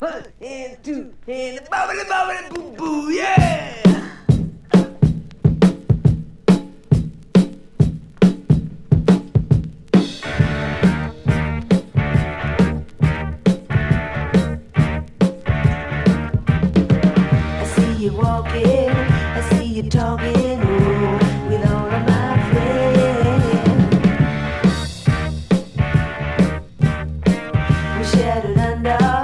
1 and 2 and bobbly bobbly boo boo, yeah. I see you walking, I see you talking, oh, with all of my friends. We shattered under